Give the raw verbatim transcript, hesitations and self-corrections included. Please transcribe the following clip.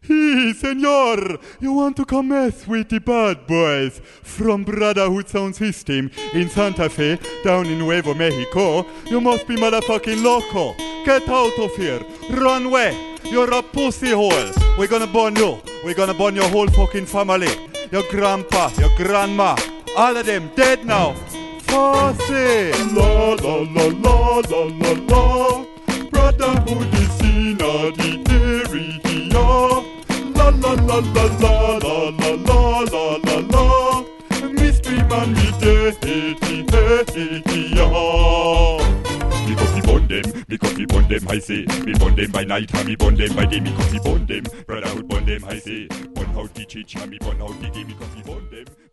Hey, senor, you want to come mess with the bad boys from Brotherhood Sound System in Santa Fe, down in Nuevo Mexico? You must be motherfucking loco. Get out of here. Run away. You're a pussy hole. We're gonna burn you. We're gonna burn your whole fucking family. Your grandpa, your grandma, all of them dead now. Fussy. La la la la la la la. Brotherhood is in the area. La la la la la la la la la la la. Mystery man me dead, yeah. Me cause we burn them, me cause we burn them, I say. Me burn them by night, and me burn them by day. Me cause we burn them, brotherhood burn them, I say. Burn out the church, and me burn out the day. Me cause we burn them.